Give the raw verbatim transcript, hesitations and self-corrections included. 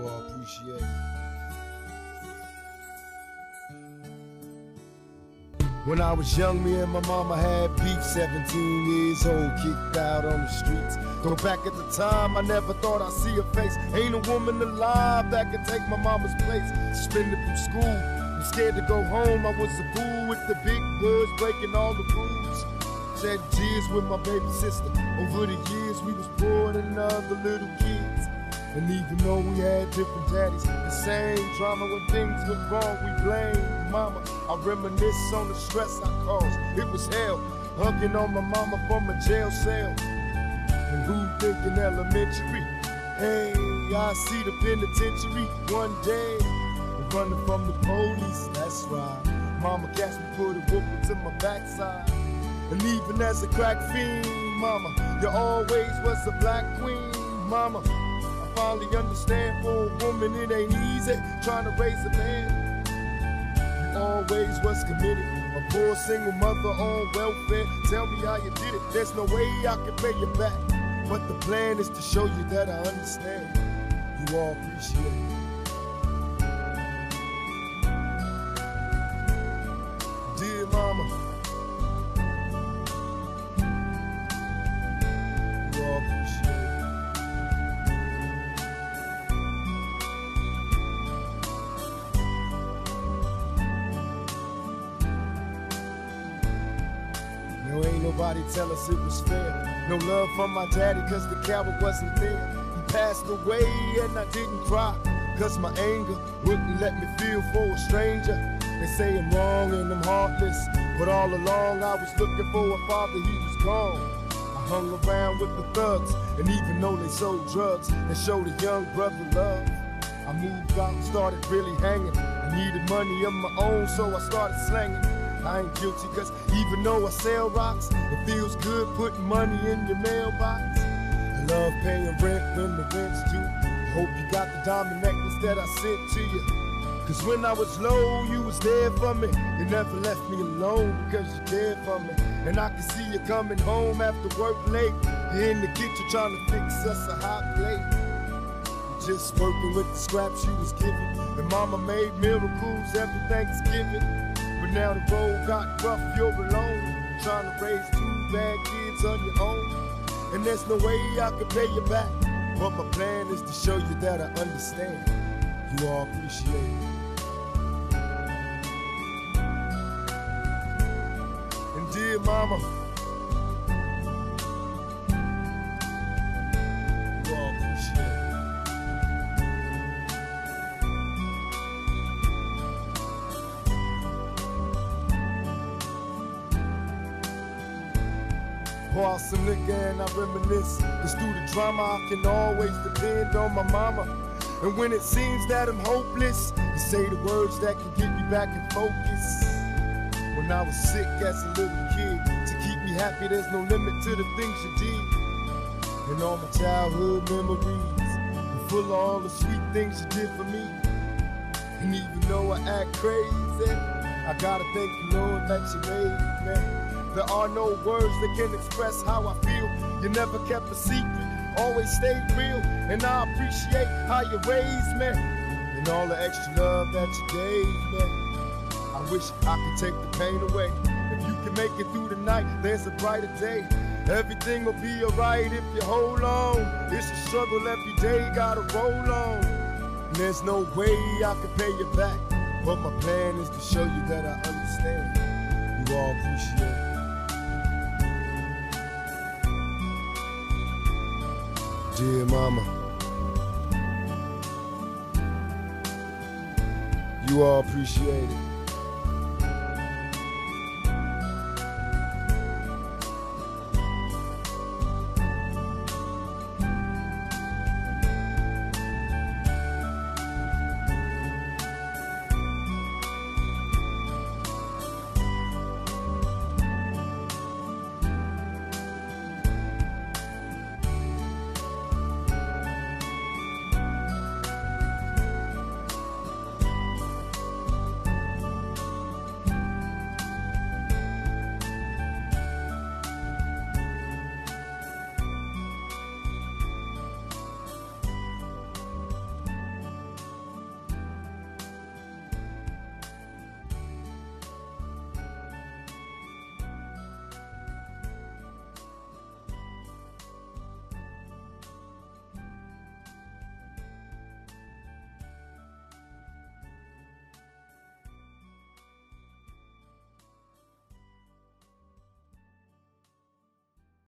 You all appreciate it. When I was young, me and my mama had beef, seventeen years old, kicked out on the streets. Though back at the time, I never thought I'd see her face. Ain't a woman alive that could take my mama's place. Suspended from school, I'm scared to go home. I was a fool with the big words, breaking all the rules. Shed tears with my baby sister. Over the years, we was poor than other little kids. And even though we had different daddies, the same drama when things went wrong, we blame mama. I reminisce on the stress I caused. It was hell, hugging on my mama from a jail cell. And who thinking elementary? Hey, I see the penitentiary one day. Running from the police, that's right. Mama catch me, put a whooping to my backside. And even as a crack fiend, mama, you always was a black queen, mama. Finally understand for a woman it ain't easy trying to raise a man. You always was committed, a poor single mother on welfare. Tell me how you did it, there's no way I can pay you back. But the plan is to show you that I understand. You all appreciate it. Dear mama, you all appreciate it. Ain't nobody tell us it was fair. No love from my daddy cause the coward wasn't there. He passed away and I didn't cry cause my anger wouldn't let me feel for a stranger. They say I'm wrong and I'm heartless, but all along I was looking for a father, he was gone. I hung around with the thugs, and even though they sold drugs, they showed a young brother love. I moved out and started really hanging. I needed money of my own, so I started slanging. I ain't guilty cause even though I sell rocks, it feels good putting money in your mailbox. I love paying rent when the rent's due. Hope you got the diamond necklace that I sent to you. Cause when I was low, you was there for me. You never left me alone because you cared for me. And I can see you coming home after work late. You're in the kitchen trying to fix us a hot plate. You're just working with the scraps you was given. And mama made miracles every Thanksgiving. But now the road got rough, you're alone, trying to raise two bad kids on your own. And there's no way I can pay you back, but my plan is to show you that I understand. You all appreciate it. And dear mama, you all appreciate it. Pour out some liquor and I reminisce. Cause through the drama I can always depend on my mama. And when it seems that I'm hopeless, you say the words that can get me back in focus. When I was sick as a little kid, to keep me happy there's no limit to the things you did. And all my childhood memories are full of all the sweet things you did for me. And even though I act crazy, I gotta thank the Lord that you made me. There are no words that can express how I feel. You never kept a secret, always stayed real. And I appreciate how you raised me and all the extra love that you gave me. I wish I could take the pain away. If you can make it through the night, there's a brighter day. Everything will be alright if you hold on. It's a struggle every day, gotta roll on. And there's no way I can pay you back, but my plan is to show you that I understand. You all appreciate it. Dear mama, you all appreciate it.